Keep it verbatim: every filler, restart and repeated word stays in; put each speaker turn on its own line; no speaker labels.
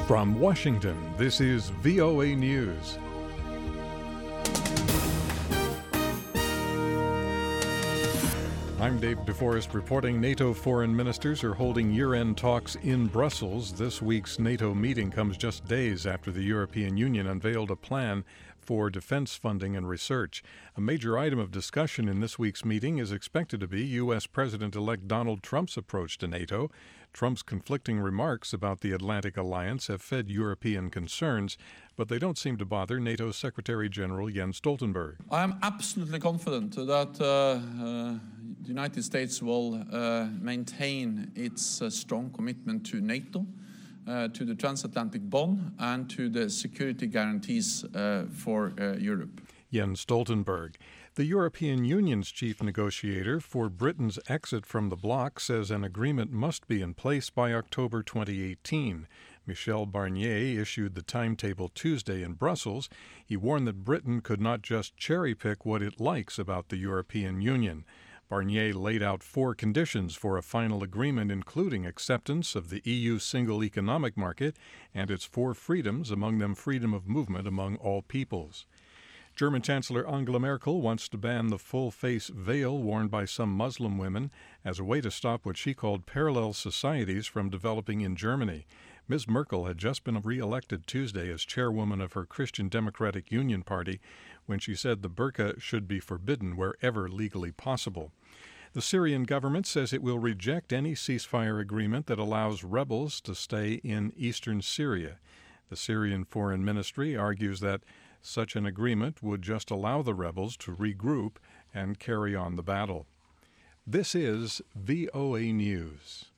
From Washington, this is V O A News. I'm Dave DeForest reporting NATO foreign ministers are holding year-end talks in Brussels. This week's NATO meeting comes just days after the European Union unveiled a plan for defense funding and research. A major item of discussion in this week's meeting is expected to be U S. President-elect Donald Trump's approach to NATO. Trump's conflicting remarks about the Atlantic Alliance have fed European concerns, but they don't seem to bother NATO Secretary General Jens Stoltenberg.
I am absolutely confident that uh, uh, the United States will uh, maintain its uh, strong commitment to NATO, uh, to the transatlantic bond, and to the security guarantees uh, for uh, Europe.
Jens Stoltenberg. The European Union's chief negotiator for Britain's exit from the bloc says an agreement must be in place by October twenty eighteen. Michel Barnier issued the timetable Tuesday in Brussels. He warned that Britain could not just cherry-pick what it likes about the European Union. Barnier laid out four conditions for a final agreement, including acceptance of the E U's single economic market and its four freedoms, among them freedom of movement among all peoples. German Chancellor Angela Merkel wants to ban the full-face veil worn by some Muslim women as a way to stop what she called parallel societies from developing in Germany. Miz Merkel had just been re-elected Tuesday as chairwoman of her Christian Democratic Union Party when she said the burqa should be forbidden wherever legally possible. The Syrian government says it will reject any ceasefire agreement that allows rebels to stay in eastern Syria. The Syrian Foreign Ministry argues that such an agreement would just allow the rebels to regroup and carry on the battle. This is V O A News.